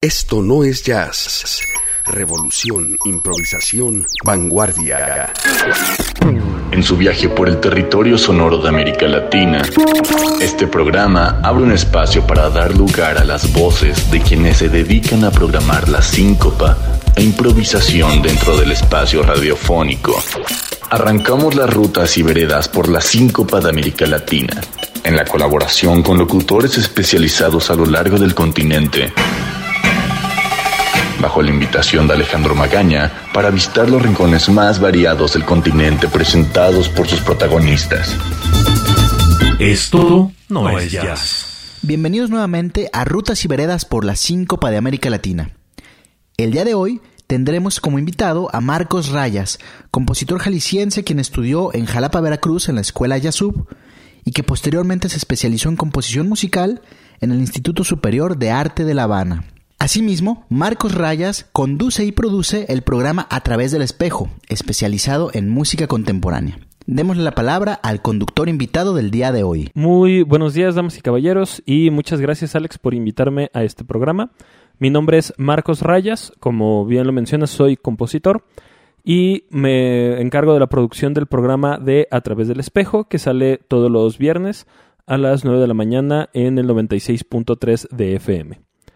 Esto no es jazz. Revolución, improvisación, vanguardia. En su viaje por el territorio sonoro de América Latina, este programa abre un espacio para dar lugar a las voces de quienes se dedican a programar la síncopa e improvisación dentro del espacio radiofónico. Arrancamos las rutas y veredas por la síncopa de América Latina, en la colaboración con locutores especializados a lo largo del continente, bajo la invitación de Alejandro Magaña para visitar los rincones más variados del continente presentados por sus protagonistas. Esto no es jazz. Bienvenidos nuevamente a Rutas y Veredas por la Síncopa de América Latina. El día de hoy tendremos como invitado a Marcos Rayas, compositor jalisciense quien estudió en Jalapa, Veracruz en la escuela Yasub y que posteriormente se especializó en composición musical en el Instituto Superior de Arte de La Habana. Asimismo, Marcos Rayas conduce y produce el programa A Través del Espejo, especializado en música contemporánea. Démosle la palabra al conductor invitado del día de hoy. Muy buenos días, damas y caballeros, y muchas gracias, Alex, por invitarme a este programa. Mi nombre es Marcos Rayas, como bien lo mencionas, soy compositor y me encargo de la producción del programa de A Través del Espejo, que sale todos los viernes a las 9 de la mañana en el 96.3 de FM.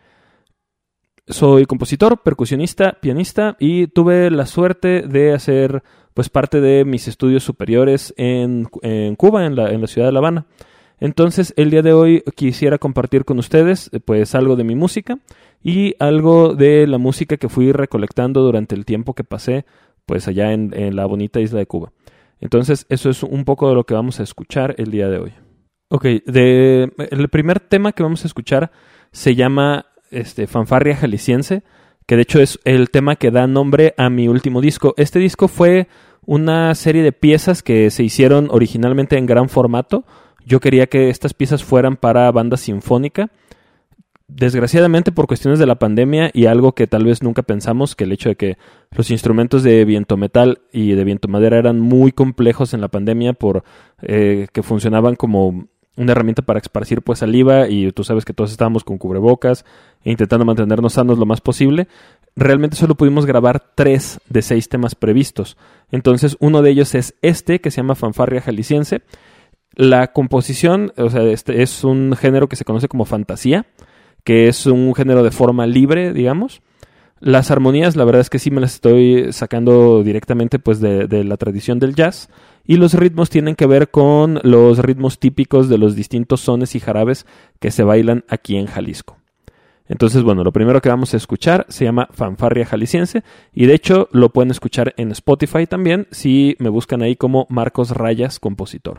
Soy compositor, percusionista, pianista y tuve la suerte de hacer parte de mis estudios superiores en Cuba, en la ciudad de La Habana. Entonces, el día de hoy quisiera compartir con ustedes algo de mi música y algo de la música que fui recolectando durante el tiempo que pasé allá en la bonita isla de Cuba. Entonces, eso es un poco de lo que vamos a escuchar el día de hoy. Ok, el primer tema que vamos a escuchar se llama Fanfarria Jalisciense, que de hecho es el tema que da nombre a mi último disco. Este disco fue una serie de piezas que se hicieron originalmente en gran formato. Yo quería que estas piezas fueran para banda sinfónica. Desgraciadamente, por cuestiones de la pandemia y algo que tal vez nunca pensamos, que el hecho de que los instrumentos de viento metal y de viento madera eran muy complejos en la pandemia por que funcionaban como una herramienta para esparcir saliva, y tú sabes que todos estábamos con cubrebocas e intentando mantenernos sanos lo más posible. Realmente solo pudimos grabar 3 de 6 temas previstos. Entonces uno de ellos es que se llama Fanfarria Jalisciense. La composición, es un género que se conoce como fantasía, que es un género de forma libre, digamos. Las armonías, la verdad es que sí me las estoy sacando directamente de la tradición del jazz. Y los ritmos tienen que ver con los ritmos típicos de los distintos sones y jarabes que se bailan aquí en Jalisco. Entonces, lo primero que vamos a escuchar se llama Fanfarria Jalisciense, y de hecho lo pueden escuchar en Spotify también si me buscan ahí como Marcos Rayas Compositor.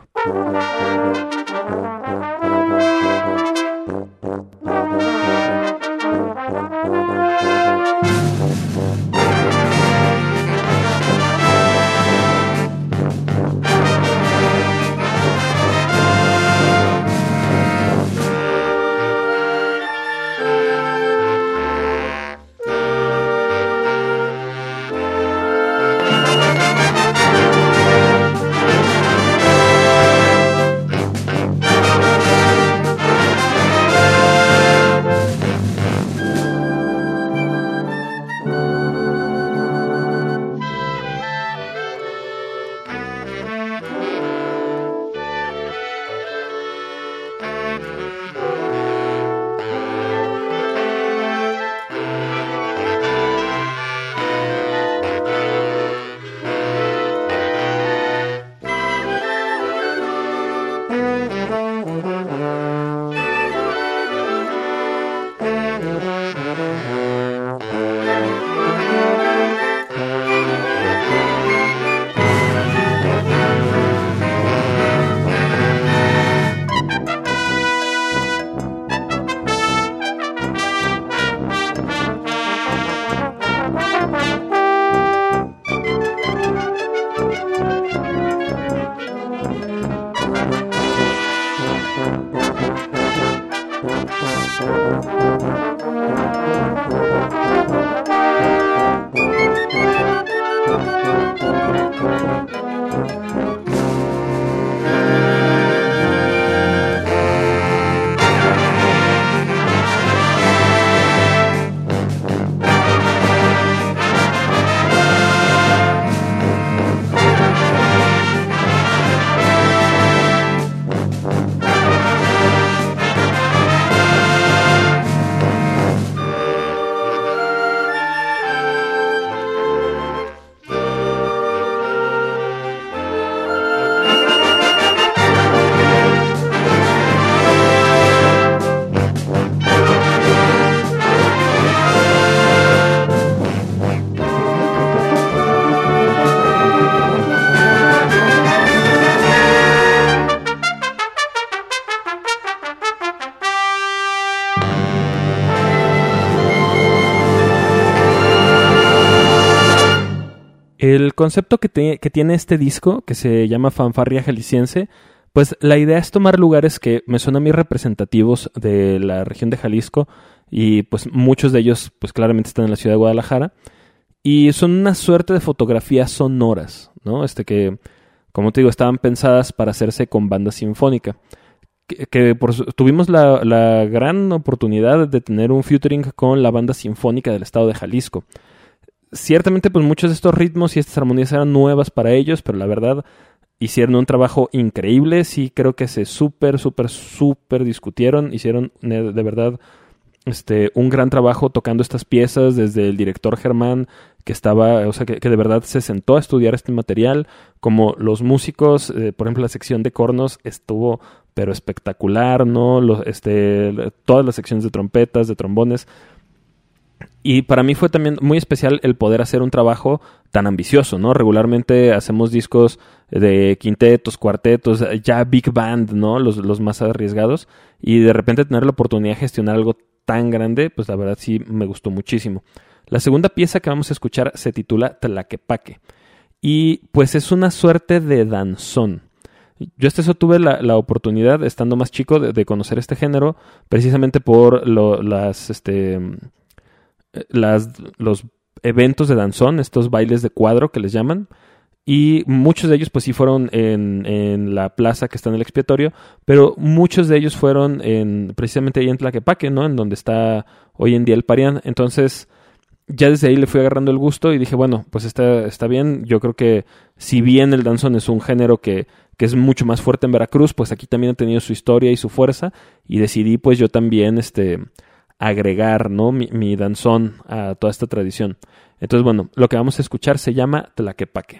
El concepto que tiene este disco, que se llama Fanfarria Jalisciense, pues la idea es tomar lugares que me son a mí representativos de la región de Jalisco, y pues muchos de ellos pues claramente están en la ciudad de Guadalajara, y son una suerte de fotografías sonoras, ¿no? Que, como te digo, estaban pensadas para hacerse con banda sinfónica. Tuvimos la gran oportunidad de tener un featuring con la banda sinfónica del estado de Jalisco. Ciertamente, pues muchos de estos ritmos y estas armonías eran nuevas para ellos, pero la verdad hicieron un trabajo increíble. Sí, creo que se súper discutieron. Hicieron de verdad un gran trabajo tocando estas piezas, desde el director Germán, que estaba, o sea, que de verdad se sentó a estudiar este material, como los músicos, por ejemplo, la sección de cornos estuvo pero espectacular, ¿no? Todas las secciones de trompetas, de trombones. Y para mí fue también muy especial el poder hacer un trabajo tan ambicioso, ¿no? Regularmente hacemos discos de quintetos, cuartetos, ya big band, ¿no? Los más arriesgados. Y de repente tener la oportunidad de gestionar algo tan grande, pues la verdad sí me gustó muchísimo. La segunda pieza que vamos a escuchar se titula Tlaquepaque. Y pues es una suerte de danzón. Yo hasta eso tuve la oportunidad, estando más chico, de conocer este género, precisamente por los eventos de danzón, estos bailes de cuadro que les llaman, y muchos de ellos pues sí fueron en la plaza que está en el expiatorio, pero muchos de ellos fueron precisamente ahí en Tlaquepaque, ¿no? En donde está hoy en día el Parián. Entonces ya desde ahí le fui agarrando el gusto y dije, bueno, pues está bien. Yo creo que si bien el danzón es un género que es mucho más fuerte en Veracruz, pues aquí también ha tenido su historia y su fuerza, y decidí pues yo también agregar, ¿no? mi danzón a toda esta tradición. Entonces, bueno, lo que vamos a escuchar se llama Tlaquepaque.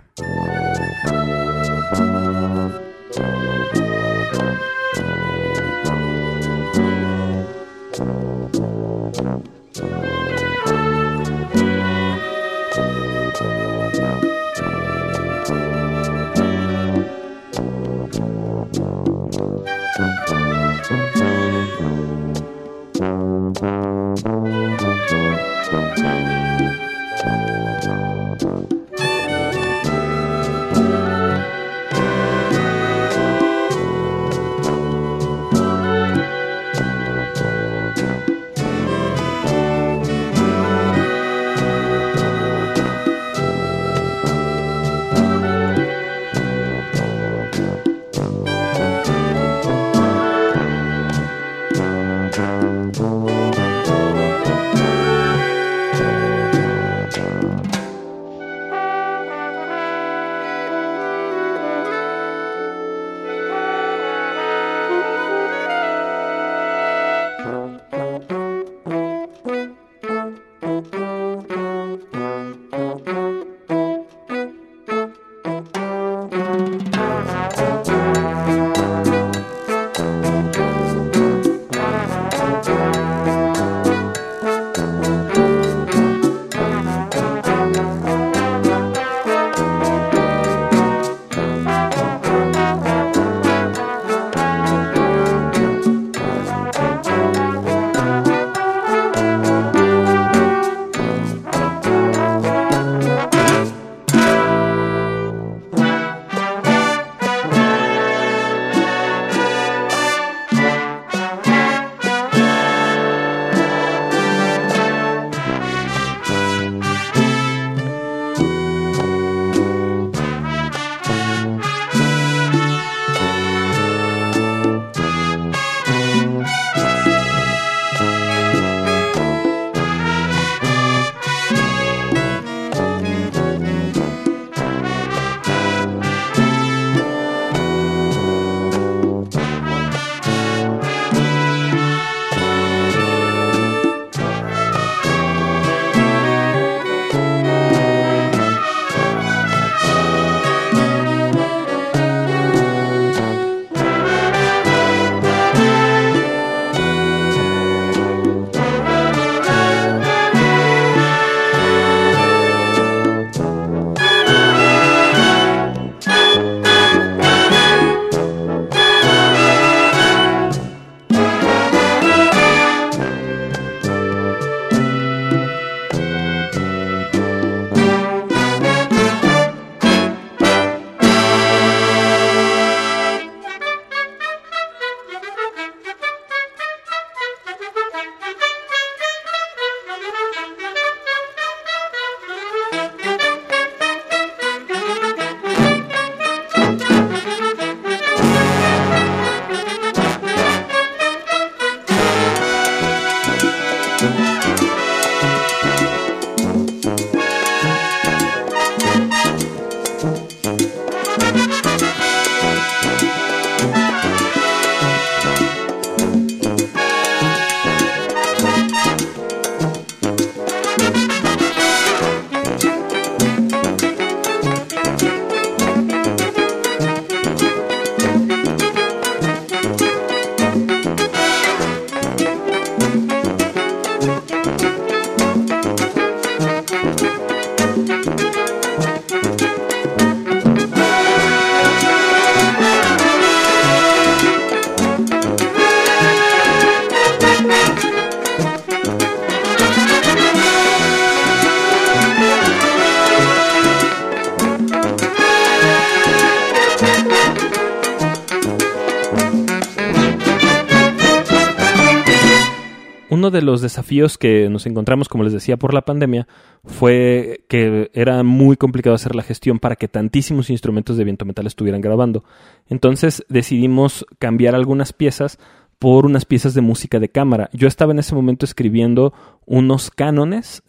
Uno de los desafíos que nos encontramos, como les decía, por la pandemia, fue que era muy complicado hacer la gestión para que tantísimos instrumentos de viento metal estuvieran grabando. Entonces decidimos cambiar algunas piezas por unas piezas de música de cámara. Yo estaba en ese momento escribiendo unos cánones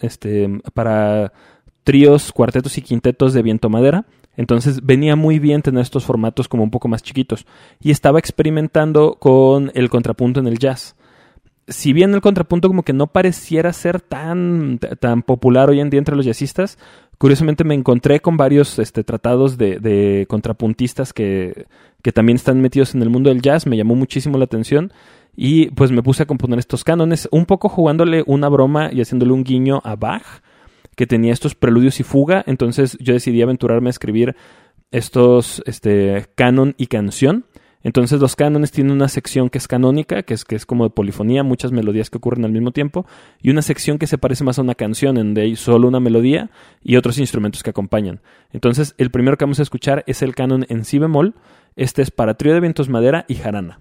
para tríos, cuartetos y quintetos de viento madera. Entonces venía muy bien tener estos formatos como un poco más chiquitos. Y estaba experimentando con el contrapunto en el jazz. Si bien el contrapunto como que no pareciera ser tan popular hoy en día entre los jazzistas, curiosamente me encontré con varios tratados de contrapuntistas que también están metidos en el mundo del jazz. Me llamó muchísimo la atención y pues me puse a componer estos cánones, un poco jugándole una broma y haciéndole un guiño a Bach, que tenía estos preludios y fuga. Entonces yo decidí aventurarme a escribir estos canon y canción. Entonces los cánones tienen una sección que es canónica, que es como de polifonía, muchas melodías que ocurren al mismo tiempo, y una sección que se parece más a una canción, en donde hay solo una melodía y otros instrumentos que acompañan. Entonces el primero que vamos a escuchar es el canon en si bemol. Este es para trío de vientos madera y jarana.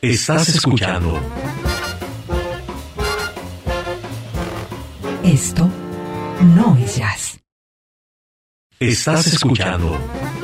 Estás escuchando. Esto no es jazz. Estás escuchando.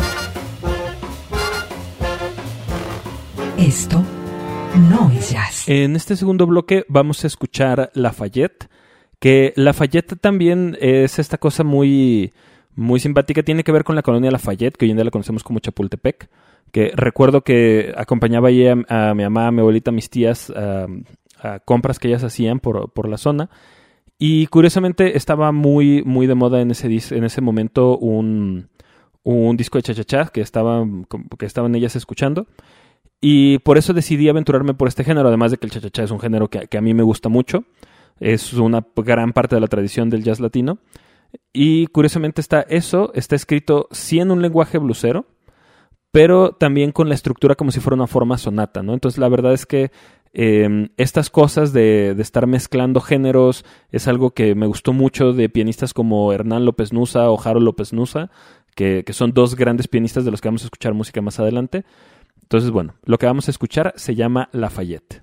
Esto no es jazz. En este segundo bloque vamos a escuchar Lafayette, que Lafayette también es esta cosa muy, muy simpática. Tiene que ver con la colonia Lafayette, que hoy en día la conocemos como Chapultepec, que recuerdo que acompañaba ahí a mi mamá, a mi abuelita, a mis tías a compras que ellas hacían por la zona. Y curiosamente estaba muy, muy de moda en ese momento un disco de cha-cha-cha que estaban ellas escuchando. Y por eso decidí aventurarme por este género, además de que el cha-cha-cha es un género que a mí me gusta mucho. Es una gran parte de la tradición del jazz latino. Y curiosamente está escrito sí en un lenguaje blusero, pero también con la estructura como si fuera una forma sonata, ¿no? Entonces la verdad es que estas cosas de estar mezclando géneros es algo que me gustó mucho de pianistas como Hernán López Nussa o Harold López Nussa, que son dos grandes pianistas de los que vamos a escuchar música más adelante. Entonces, bueno, lo que vamos a escuchar se llama Lafayette.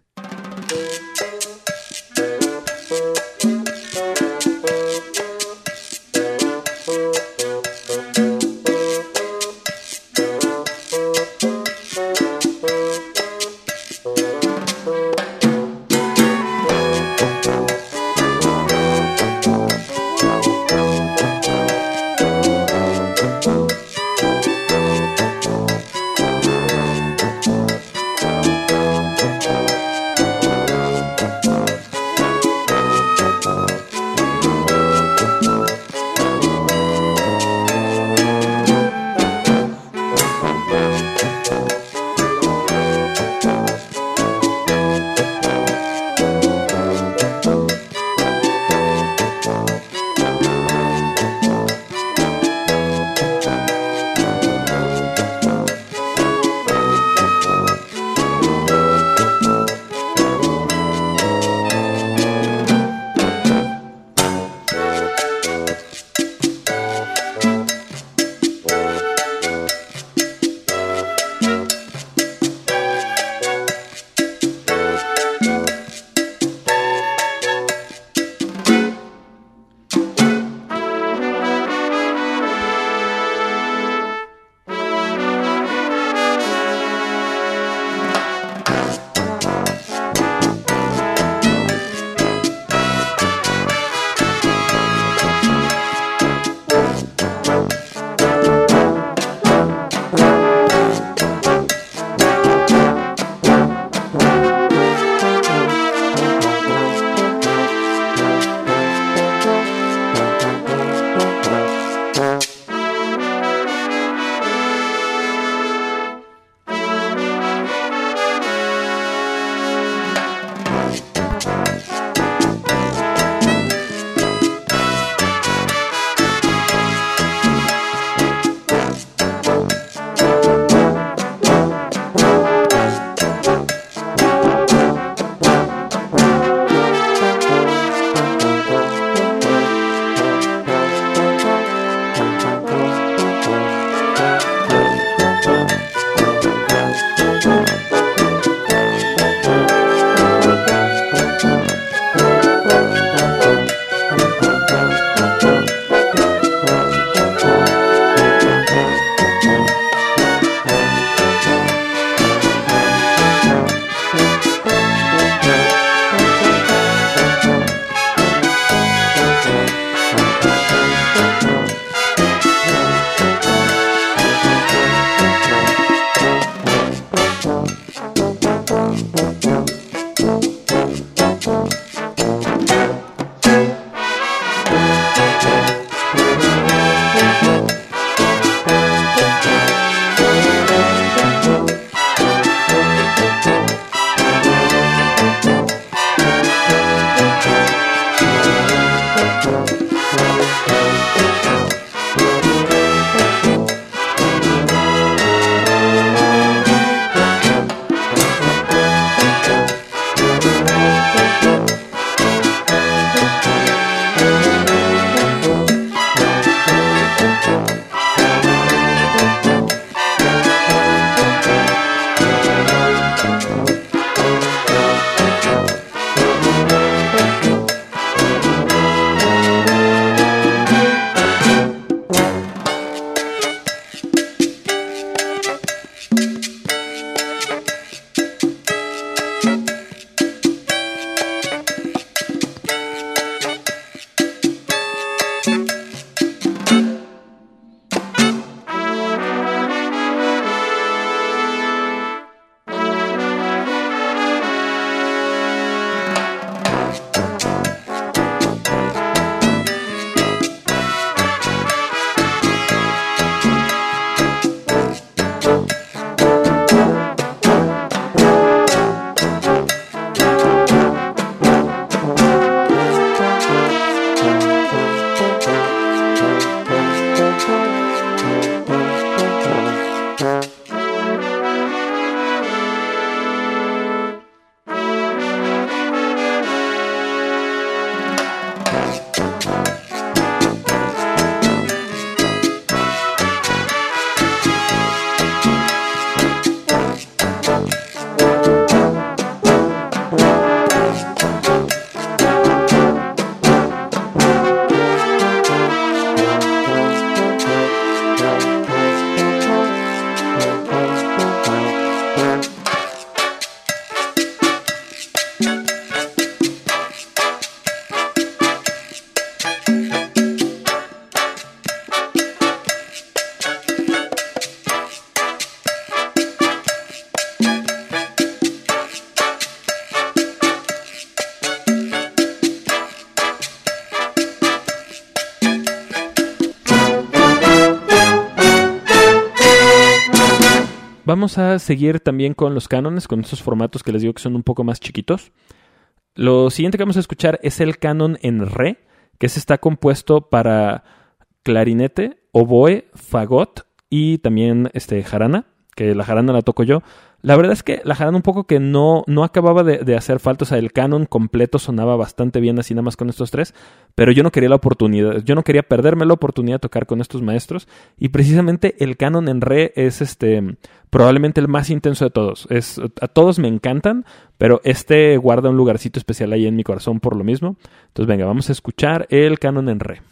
Vamos a seguir también con los cánones, con estos formatos que les digo que son un poco más chiquitos. Lo siguiente que vamos a escuchar es el canon en re, que está compuesto para clarinete, oboe, fagot y también jarana, que la jarana la toco yo. La verdad es que la jarana un poco que no acababa de hacer falta, o sea, el canon completo sonaba bastante bien así nada más con estos tres, pero yo no quería la oportunidad, yo no quería perderme la oportunidad de tocar con estos maestros, y precisamente el canon en re es probablemente el más intenso de todos. A todos me encantan, pero guarda un lugarcito especial ahí en mi corazón por lo mismo. Entonces venga, vamos a escuchar el canon en re.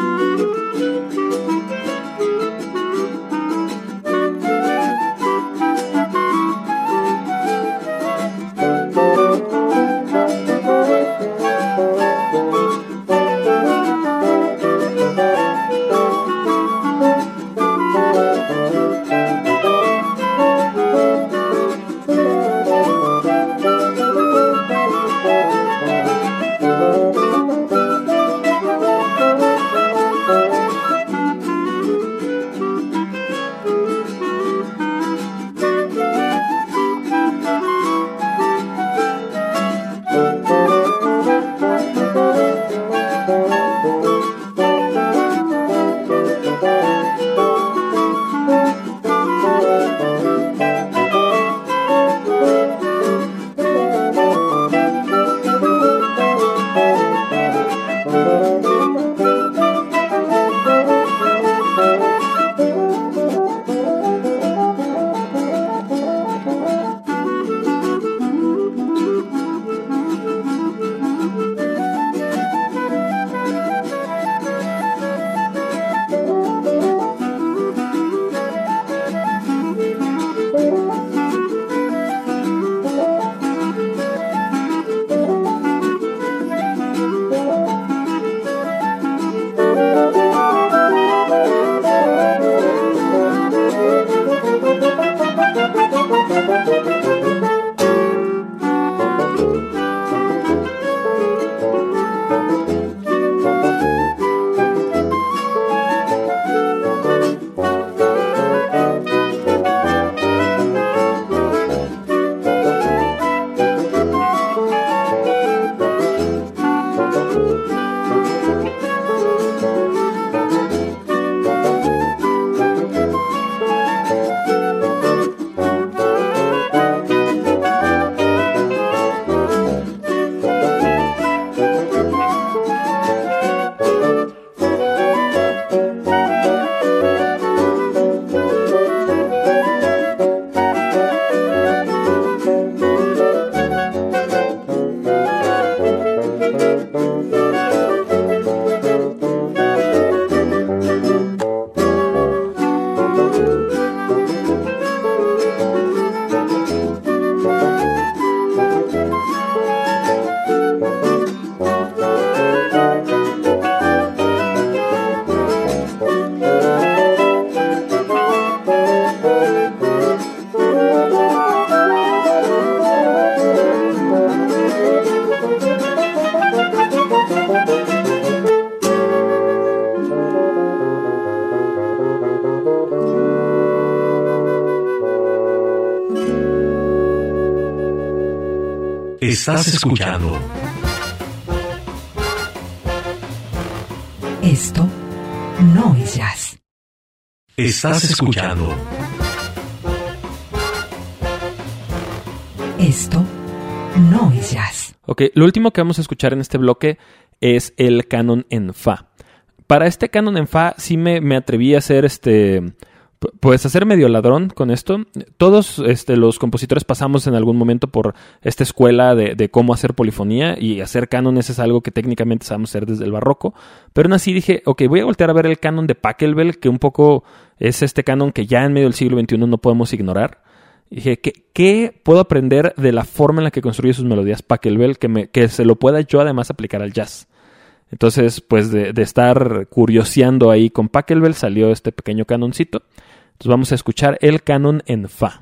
Estás escuchando. Esto no es jazz. Estás escuchando. Esto no es jazz. Ok, lo último que vamos a escuchar en este bloque es el canon en fa. Para este canon en fa sí me atreví a hacer pues hacer medio ladrón con esto. Todos los compositores pasamos en algún momento por esta escuela de cómo hacer polifonía, y hacer cánones es algo que técnicamente sabemos hacer desde el barroco, pero aún así dije, ok, voy a voltear a ver el canon de Pachelbel, que un poco es este canon que ya en medio del siglo XXI no podemos ignorar. Y dije, ¿qué puedo aprender de la forma en la que construye sus melodías Pachelbel que se lo pueda yo además aplicar al jazz? Entonces, pues de estar curioseando ahí con Pachelbel salió este pequeño canoncito. Entonces vamos a escuchar el canon en fa.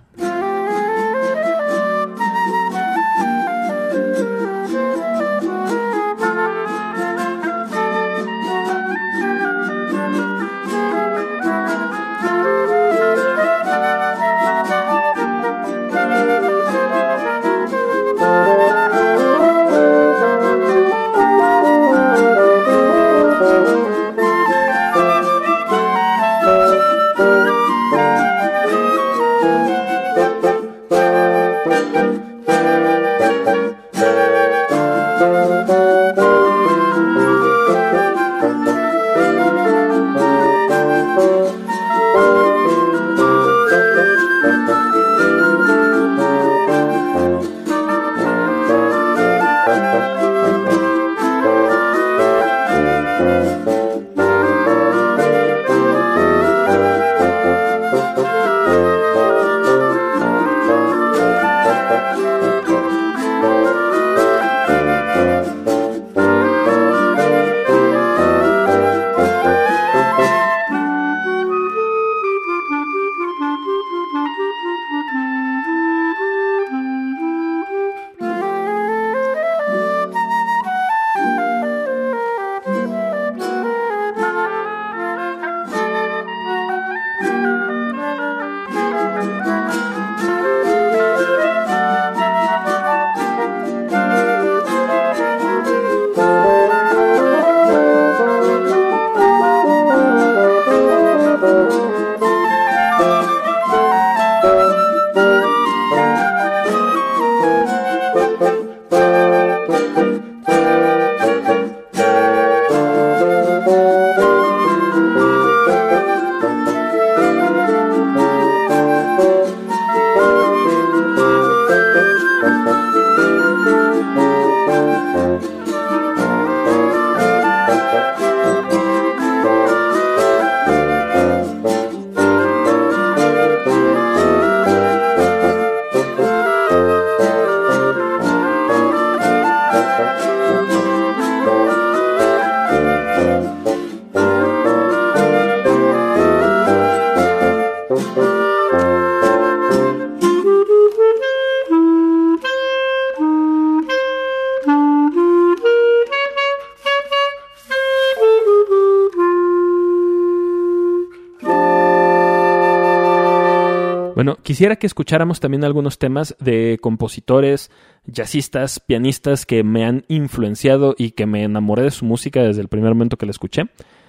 Bueno, quisiera que escucháramos también algunos temas de compositores, jazzistas, pianistas que me han influenciado y que me enamoré de su música desde el primer momento que la escuché.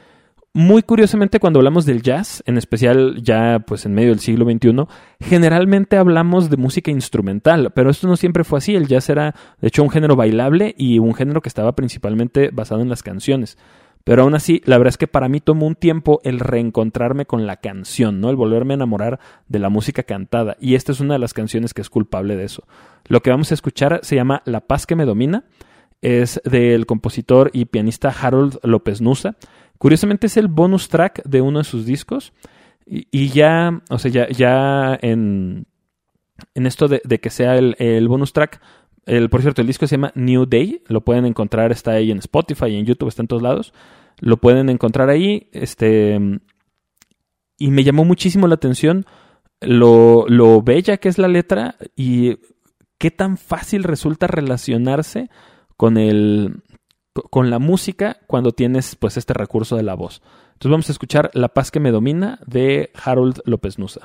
Muy curiosamente, cuando hablamos del jazz, en especial ya pues en medio del siglo XXI, generalmente hablamos de música instrumental, pero esto no siempre fue así. El jazz era, de hecho, un género bailable y un género que estaba principalmente basado en las canciones. Pero aún así, la verdad es que para mí tomó un tiempo el reencontrarme con la canción, ¿no? El volverme a enamorar de la música cantada. Y esta es una de las canciones que es culpable de eso. Lo que vamos a escuchar se llama La Paz que me domina. Es del compositor y pianista Harold López Nussa. Curiosamente es el bonus track de uno de sus discos. Y ya, o sea, ya en esto de que sea el bonus track, por cierto, el disco se llama New Day. Lo pueden encontrar, está ahí en Spotify, en YouTube, está en todos lados. Lo pueden encontrar ahí. Y me llamó muchísimo la atención lo bella que es la letra y qué tan fácil resulta relacionarse con la música cuando tienes pues este recurso de la voz. Entonces vamos a escuchar La Paz que me domina de Harold López Nussa.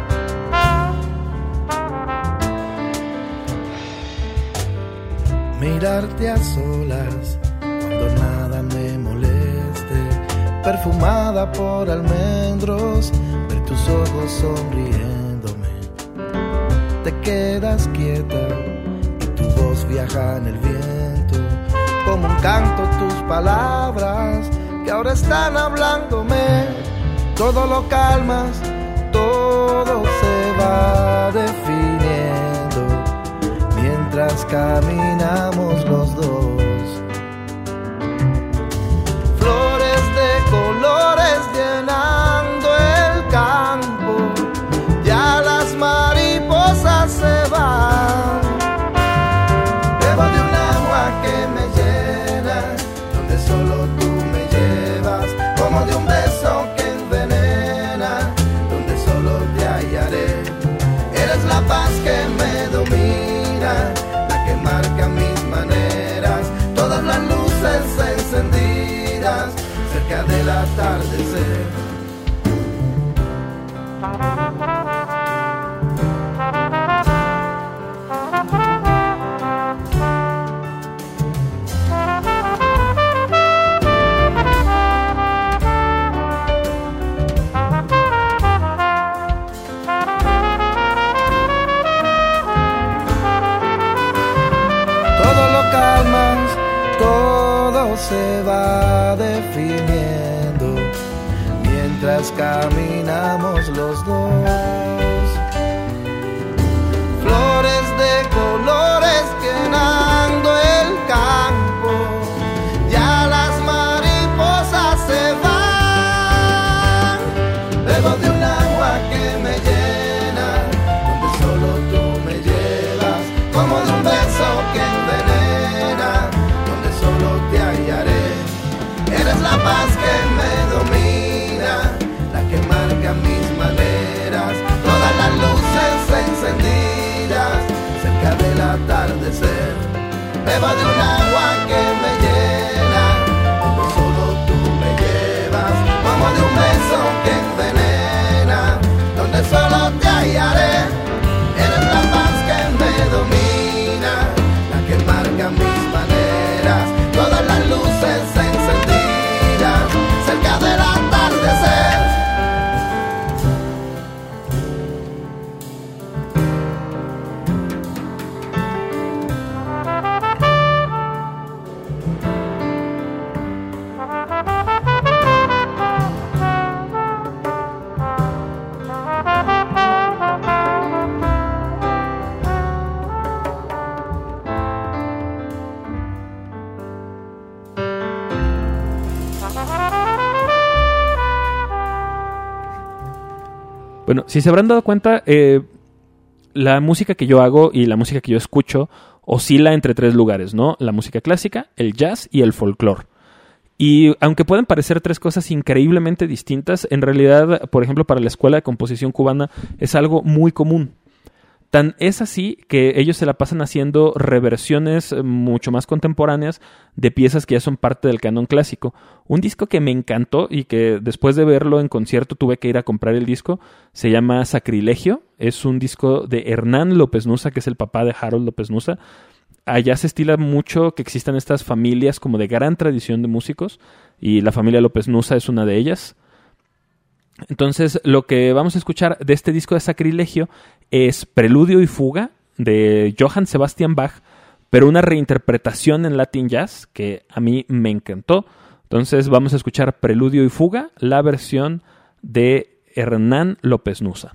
Me hablarte a solas cuando nada me moleste, perfumada por almendros, ver tus ojos sonriéndome. Te quedas quieta y tu voz viaja en el viento, como un canto tus palabras que ahora están hablándome. Todo lo calmas, todo se va definiendo mientras caminamos los dos. Flores de colores llenando el campo, ya las mariposas se van. Bebo de un agua que me llena, donde solo tú me llevas, como de un beso que envenena, donde solo te hallaré. Eres la paz que me domina, la que marca mis maneras, todas las luces encendidas cerca del atardecer. Todo se va definiendo mientras caminamos los dos. Flores de colores llenando el campo, ya las mariposas se van. Bebo de un agua que me llena, donde solo tú me llevas, como de un beso que envenena, donde solo te hallaré. Eres la paz que me domina, la que marca mis maneras, todas las luces encendidas cerca del atardecer. Bebo de un agua que me llena, donde solo tú me llevas, como de un beso que envenena, donde solo te hallaré. Eres la paz que me domina, la que marca mis maneras, todas las luces encendidas cerca del atardecer. Bueno, si se habrán dado cuenta, la música que yo hago y la música que yo escucho oscila entre tres lugares, ¿no? La música clásica, el jazz y el folclore. Y aunque pueden parecer tres cosas increíblemente distintas, en realidad, por ejemplo, para la Escuela de Composición Cubana es algo muy común. Tan es así que ellos se la pasan haciendo reversiones mucho más contemporáneas de piezas que ya son parte del canon clásico. Un disco que me encantó y que después de verlo en concierto tuve que ir a comprar el disco, se llama Sacrilegio. Es un disco de Hernán López Nussa, que es el papá de Harold López Nussa. Allá se estila mucho que existan estas familias como de gran tradición de músicos y la familia López Nussa es una de ellas. Entonces, lo que vamos a escuchar de este disco de Sacrilegio es Preludio y Fuga de Johann Sebastian Bach, pero una reinterpretación en Latin Jazz que a mí me encantó. Entonces, vamos a escuchar Preludio y Fuga, la versión de Hernán López Nussa.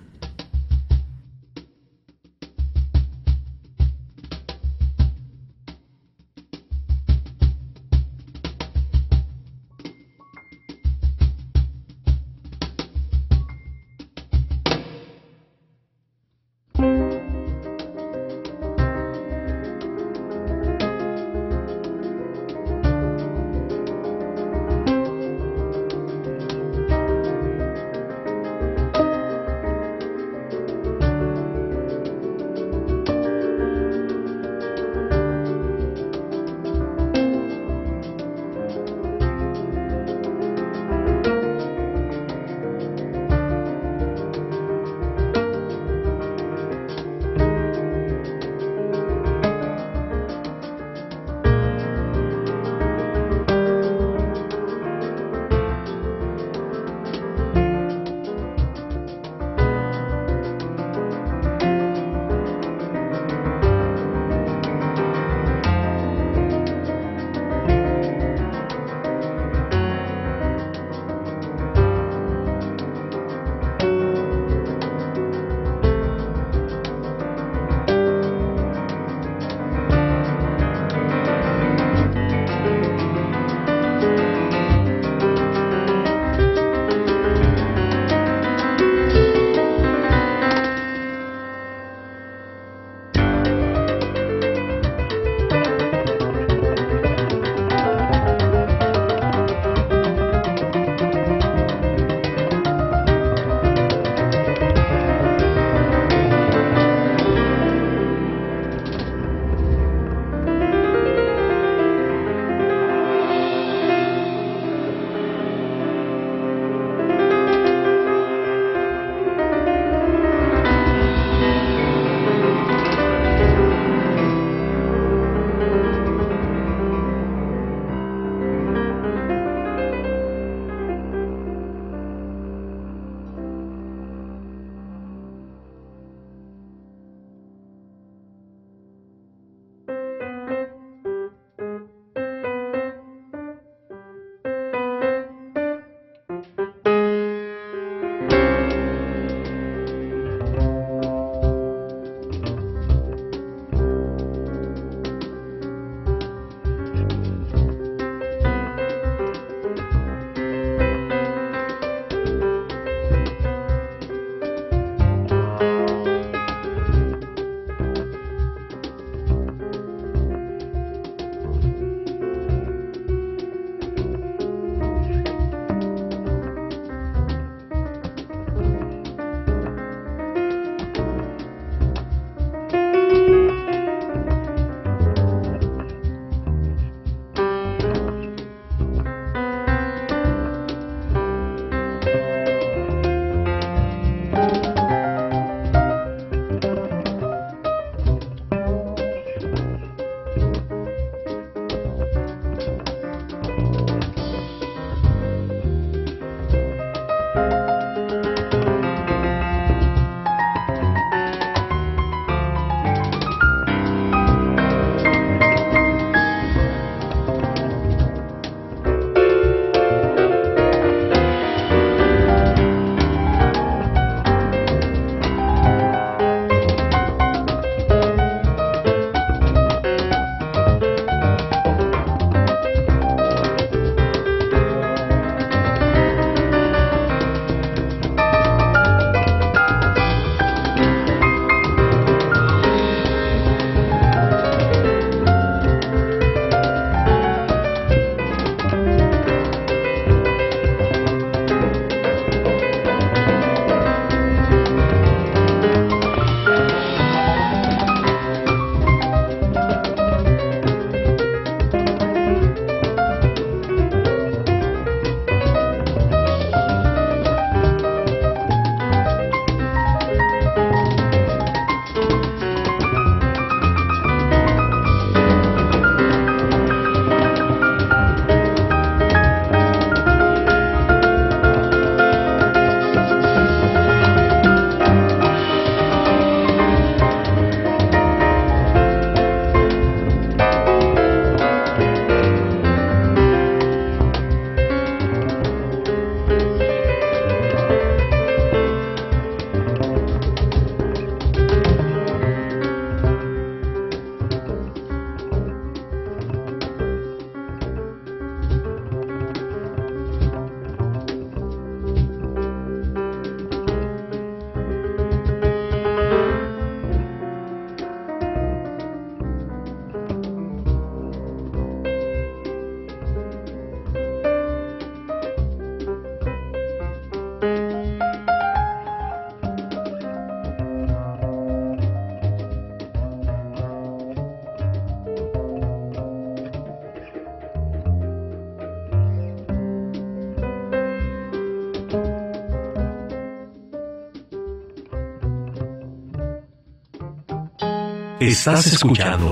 Estás escuchando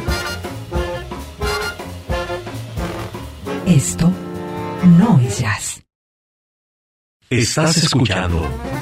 Esto no es jazz. Estás escuchando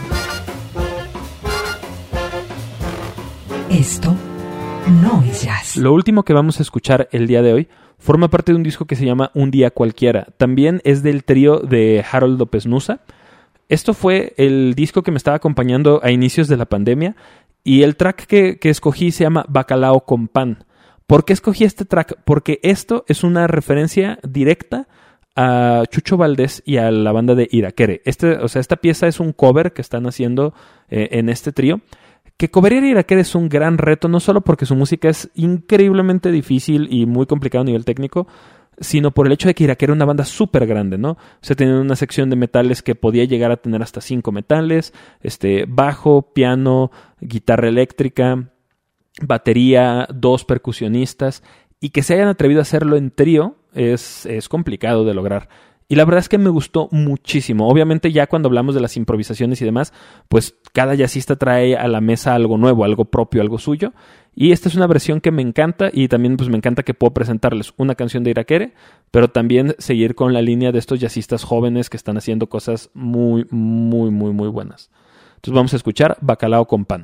Esto no es jazz. Lo último que vamos a escuchar el día de hoy forma parte de un disco que se llama Un Día Cualquiera. También es del trío de Harold López Nussa. Esto fue el disco que me estaba acompañando a inicios de la pandemia y el track que escogí se llama Bacalao con Pan. ¿Por qué escogí este track? Porque esto es una referencia directa a Chucho Valdés y a la banda de Irakere. Esta pieza es un cover que están haciendo en este trío. Que coverear a Irakere es un gran reto, no solo porque su música es increíblemente difícil y muy complicado a nivel técnico, sino por el hecho de que Irakere era una banda súper grande, ¿no? O sea, tenían una sección de metales que podía llegar a tener hasta 5 metales, bajo, piano, guitarra eléctrica, batería, 2 percusionistas, y que se hayan atrevido a hacerlo en trío es complicado de lograr. Y la verdad es que me gustó muchísimo. Obviamente ya cuando hablamos de las improvisaciones y demás, pues cada jazzista trae a la mesa algo nuevo, algo propio, algo suyo. Y esta es una versión que me encanta y también pues me encanta que puedo presentarles una canción de Irakere, pero también seguir con la línea de estos jazzistas jóvenes que están haciendo cosas muy, muy, muy, muy buenas. Entonces vamos a escuchar Bacalao con Pan.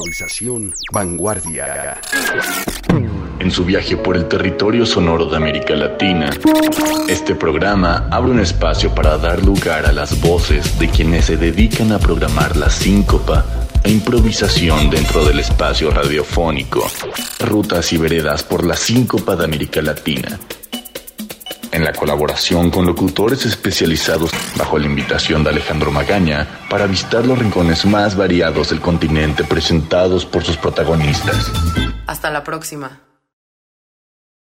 improvisación, vanguardia. En su viaje por el territorio sonoro de América Latina, este programa abre un espacio para dar lugar a las voces de quienes se dedican a programar la síncopa e improvisación dentro del espacio radiofónico, rutas y veredas por la síncopa de América Latina. En la colaboración con locutores especializados bajo la invitación de Alejandro Magaña para visitar los rincones más variados del continente presentados por sus protagonistas. Hasta la próxima.